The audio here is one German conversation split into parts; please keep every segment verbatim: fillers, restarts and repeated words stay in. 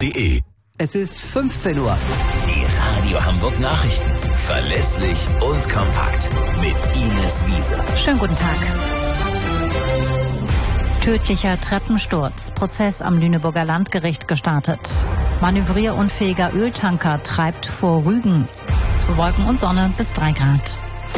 punkt de. Es ist fünfzehn Uhr. Die Radio Hamburg Nachrichten. Verlässlich und kompakt. Mit Ines Wiese. Schönen guten Tag. Tödlicher Treppensturz. Prozess am Lüneburger Landgericht gestartet. Manövrierunfähiger Öltanker treibt vor Rügen. Wolken und Sonne bis drei Grad.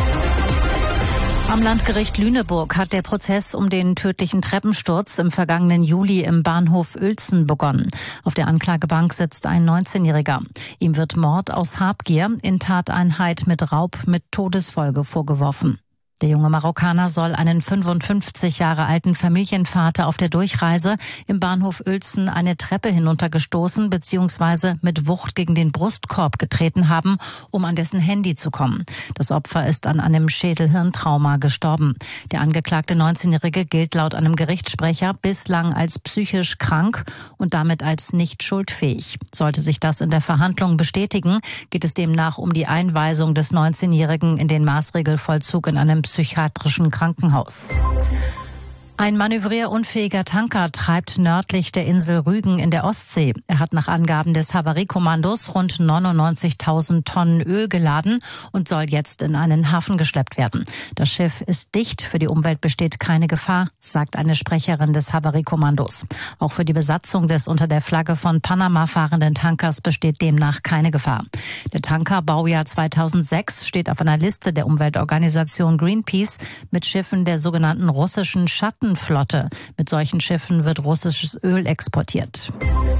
Am Landgericht Lüneburg hat der Prozess um den tödlichen Treppensturz im vergangenen Juli im Bahnhof Uelzen begonnen. Auf der Anklagebank sitzt ein neunzehnjähriger. Ihm wird Mord aus Habgier in Tateinheit mit Raub mit Todesfolge vorgeworfen. Der junge Marokkaner soll einen fünfundfünfzig Jahre alten Familienvater auf der Durchreise im Bahnhof Uelzen eine Treppe hinuntergestoßen bzw. mit Wucht gegen den Brustkorb getreten haben, um an dessen Handy zu kommen. Das Opfer ist an einem Schädelhirntrauma gestorben. Der angeklagte neunzehnjährige gilt laut einem Gerichtssprecher bislang als psychisch krank und damit als nicht schuldfähig. Sollte sich das in der Verhandlung bestätigen, geht es demnach um die Einweisung des neunzehnjährigen in den Maßregelvollzug in einem psychiatrischen Krankenhaus. Ein manövrierunfähiger Tanker treibt nördlich der Insel Rügen in der Ostsee. Er hat nach Angaben des Havariekommandos rund neunundneunzigtausend Tonnen Öl geladen und soll jetzt in einen Hafen geschleppt werden. Das Schiff ist dicht, für die Umwelt besteht keine Gefahr, sagt eine Sprecherin des Havariekommandos. Auch für die Besatzung des unter der Flagge von Panama fahrenden Tankers besteht demnach keine Gefahr. Der Tanker, Baujahr zweitausendsechs, steht auf einer Liste der Umweltorganisation Greenpeace mit Schiffen der sogenannten russischen Schatten Flotte. Mit solchen Schiffen wird russisches Öl exportiert.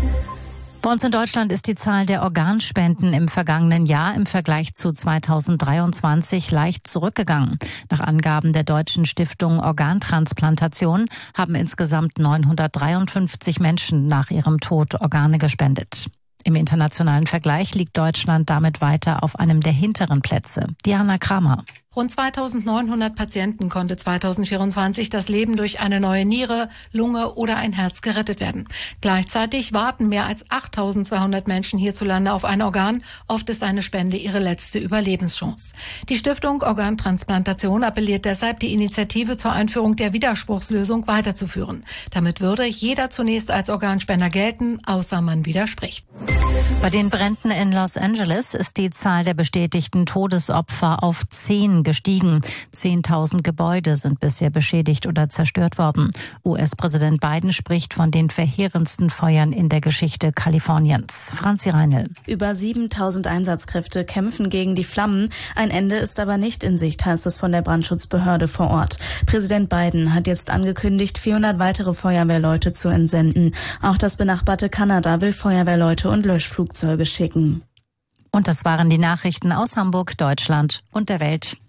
Bei uns in Deutschland ist die Zahl der Organspenden im vergangenen Jahr im Vergleich zu zweitausenddreiundzwanzig leicht zurückgegangen. Nach Angaben der Deutschen Stiftung Organtransplantation haben insgesamt neunhundertdreiundfünfzig Menschen nach ihrem Tod Organe gespendet. Im internationalen Vergleich liegt Deutschland damit weiter auf einem der hinteren Plätze. Diana Kramer. Rund zweitausendneunhundert Patienten konnte zweitausendvierundzwanzig das Leben durch eine neue Niere, Lunge oder ein Herz gerettet werden. Gleichzeitig warten mehr als achttausendzweihundert Menschen hierzulande auf ein Organ. Oft ist eine Spende ihre letzte Überlebenschance. Die Stiftung Organtransplantation appelliert deshalb, die Initiative zur Einführung der Widerspruchslösung weiterzuführen. Damit würde jeder zunächst als Organspender gelten, außer man widerspricht. Bei den Bränden in Los Angeles ist die Zahl der bestätigten Todesopfer auf zehn gestiegen. zehntausend Gebäude sind bisher beschädigt oder zerstört worden. U S-Präsident Biden spricht von den verheerendsten Feuern in der Geschichte Kaliforniens. Franzi Reinl. Über siebentausend Einsatzkräfte kämpfen gegen die Flammen. Ein Ende ist aber nicht in Sicht, heißt es von der Brandschutzbehörde vor Ort. Präsident Biden hat jetzt angekündigt, vierhundert weitere Feuerwehrleute zu entsenden. Auch das benachbarte Kanada will Feuerwehrleute und Löschflugzeuge schicken. Und das waren die Nachrichten aus Hamburg, Deutschland und der Welt.